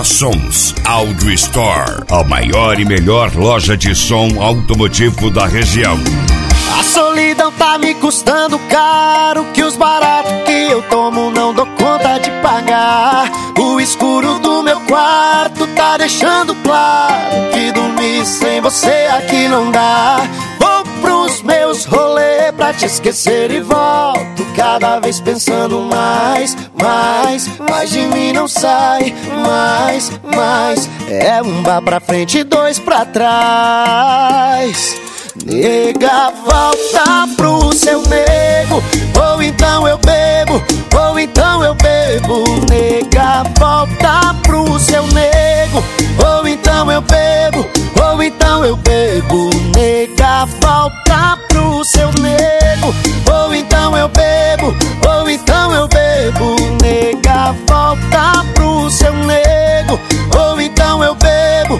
ProSons Audio Store, a maior e melhor loja de som automotivo da região. A solidão tá me custando caro, que os baratos que eu tomo não dou conta de pagar. O escuro do meu quarto tá deixando claro que dormir sem você aqui não dá. Vou pros meus rolês pra te esquecer e volto cada vez pensando mais de mim não sai, mais. É um bar pra frente e dois pra trás. Nega, volta pro seu nego, ou então eu bebo, Nega, volta pro seu nego, ou então eu bebo, Nega, volta pro seu nego, ou então eu bebo, Nega, volta pro seu nego, ou então eu bebo,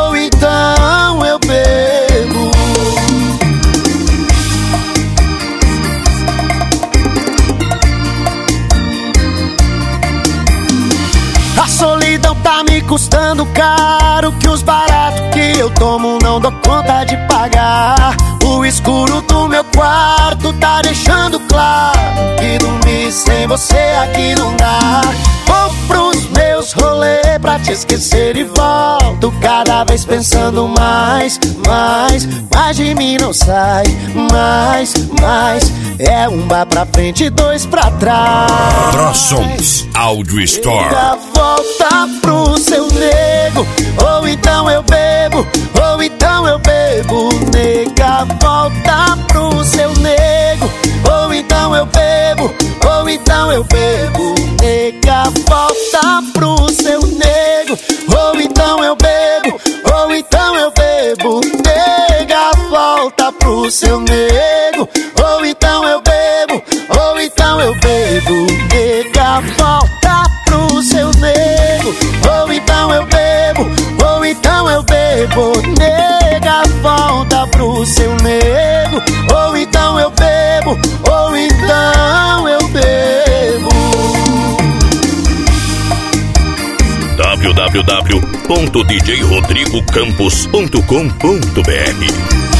A solidão tá me custando caro, que os baratos que eu tomo não dou conta de pagar. O escuro do meu quarto tá deixando claro que dormir sem você aqui não dá. Vou pros meus rolês pra te esquecer e volto cada vez pensando mais de mim não sai, mais. É um bar pra frente e dois pra trás. ProSons Audio Store. Nega, volta pro seu nego, ou então eu bebo, Nega, volta pro seu nego, ou então eu bebo, Nega, volta pro seu nego, ou então eu bebo, Nega, volta pro seu nego, ou então eu bebo, Nega, volta pro seu nego, ou então eu bebo, Nega, volta pro seu nego, ou então eu bebo, www.djrodrigocampos.com.br